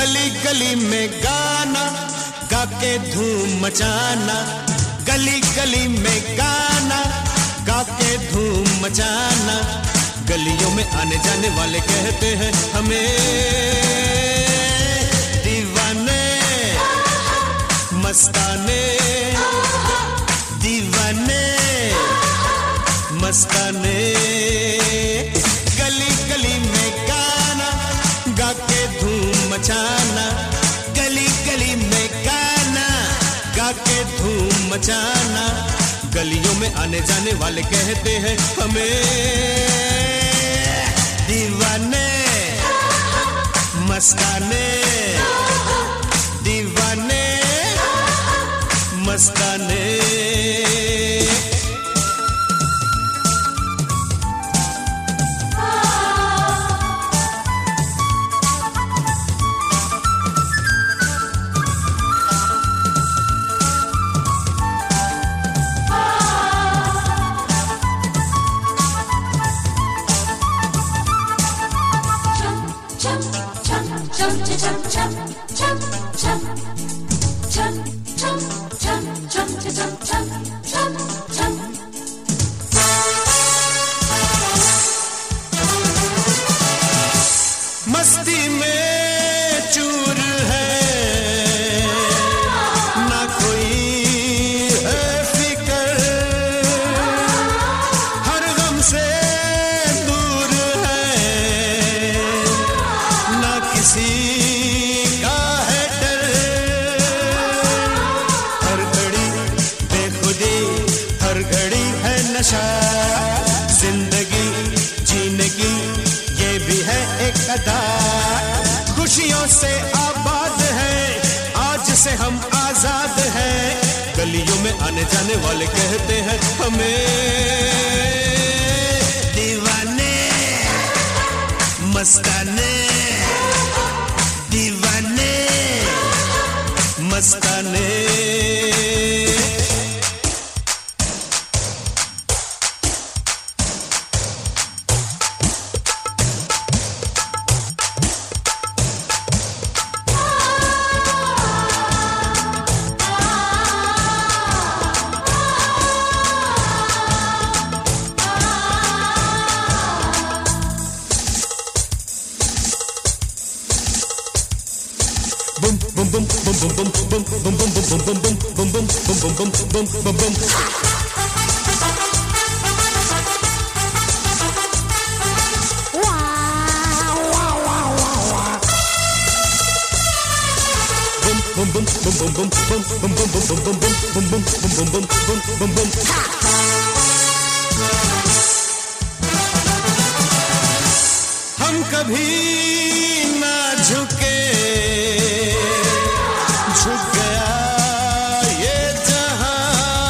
गली गली में गाना गा के धूम मचाना, गली गली में गाना गा के धूम मचाना। गलियों में आने जाने वाले कहते हैं हमें दीवाने मस्ताने, दीवाने मस्ताने। गली गली में गाना गा के धूम मचाना, गली गली में गाना गा के धूम मचाना। गलियों में आने जाने वाले कहते हैं हमें दीवाने मस्ताने, दीवाने मस्ताने। मस्ती में चूर है ना कोई है फिकर, हर गम से दूर है ना किसी का है डर। हर घड़ी बेखुदी, हर घड़ी है नशा, जिंदगी जीने की ये भी है एक अदा। खुशियों से आबाद है, आज से हम आजाद हैं। गलियों में आने जाने वाले कहते हैं हमें दीवाने मस्ताने, दीवाने मस्ताने। Bum bum bum bum bum bum bum bum bum bum bum bum bum bum bum bum bum। Bum bum bum bum bum bum bum bum bum bum bum bum bum bum bum bum। हम कभी ना झुके, झुक गया ये जहां,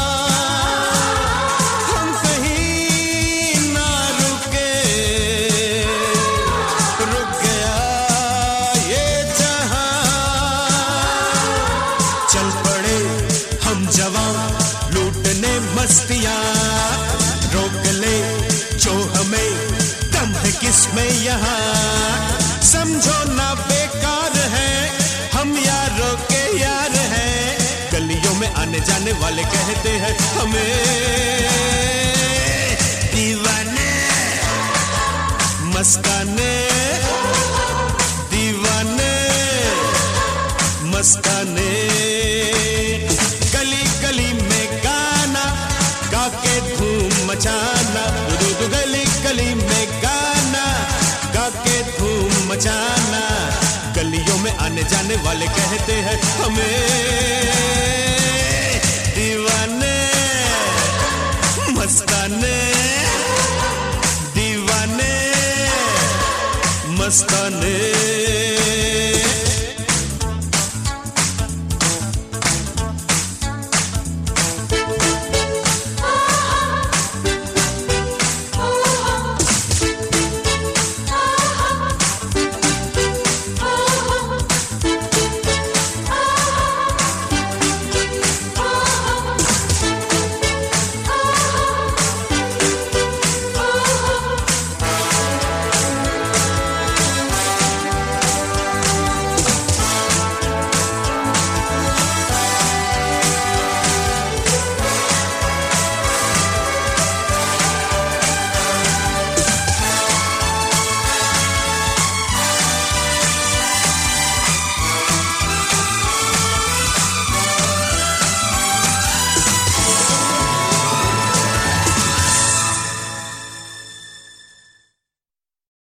हम कहीं ना रुके, रुक गया ये जहां। चल पड़े हम जवां लूटने मस्तियां, रोक ले जो हमें दम है किसमें यहाँ। समझो ना बेकार है हम यारों के यार हैं। गलियों में आने जाने वाले कहते हैं हमें दीवाने मस्ताने, दीवाने मस्ताने। गली गली में गाना गा के धूम मचाना, गली गली में गाना गा के धूम मचाना। गलियों में आने जाने वाले कहते हैं हमें दीवाने मस्ताने, दीवाने मस्ताने।